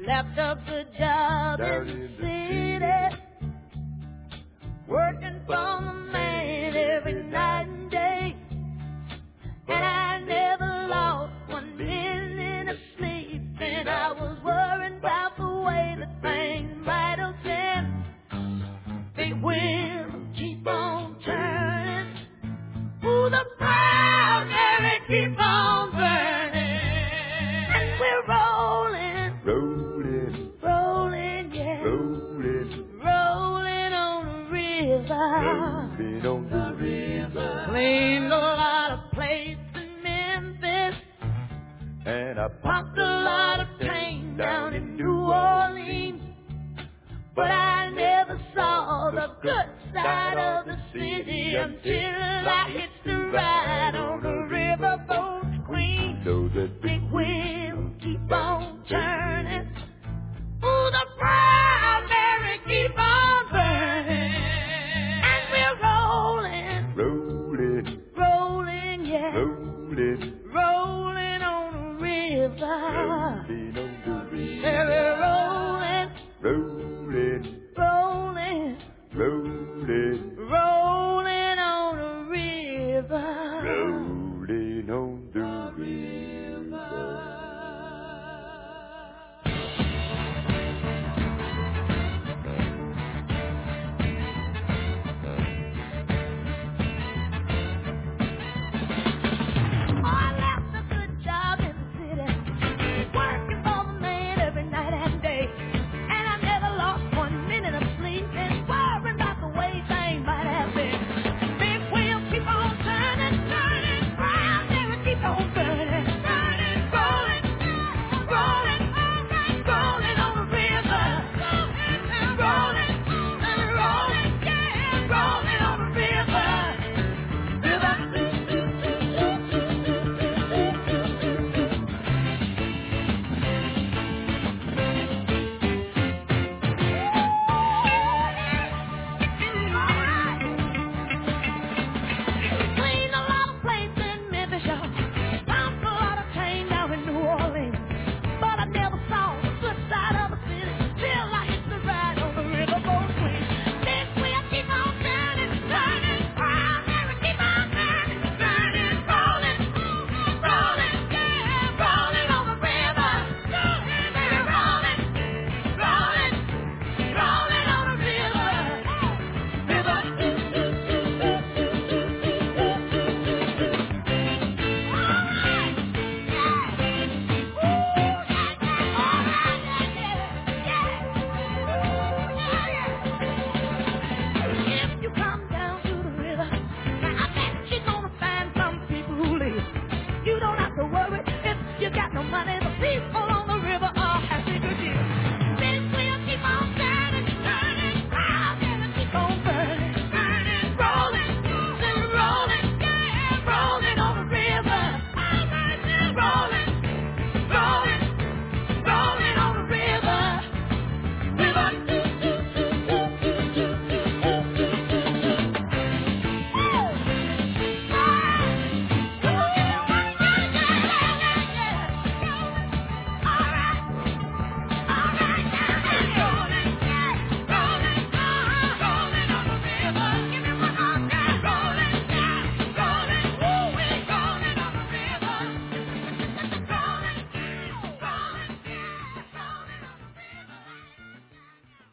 left a good job Down in in the the city, working for the man every night and day. And I never lost 1 minute of sleep, and I was worried about the way that things might have been. Big wheel keep on turning, ooh, the primary keep on burning, and we're rolling, rolling, rolling, yeah, rolling, rolling on the river, rolling on the river. cleaned a lot of plates in Memphis, And I popped a lot of pain down in New Orleans, but I never saw the good side of the city until I hitched a ride on the riverboat queen. know that Big wheel keep on turning, ooh, the primary keep on burning, and we're rolling, rolling, rolling, yeah, rolling, rolling on the river. rolling on the river. Yeah, we're rolling, Rolling, rolling, rolling, rolling on the river. rolling on the river. Oh, I left a good job in the city, working for the man every night and day. And I never lost 1 minute of sleep, and worrying about the way things might have been. Big wheel keep on turning, turning, round there it keep on burning, burning, rolling, rolling, rolling on the river, rolling, rolling, yeah, rolling on the river. Cleaned a lot of plates in Memphis, y'all. Pumped a lot of pain down in New Orleans, but I never saw the good side of the city till I hit the ride on the riverboat queen. This wheel keep on turning, turning, round there it keep on turning, turning, rolling, rolling, yeah, rolling on the river, baby, rolling, rolling, rolling on the river, If you come down to the river, now I bet you're gonna find some people who live. You don't have to worry if you got no money. The people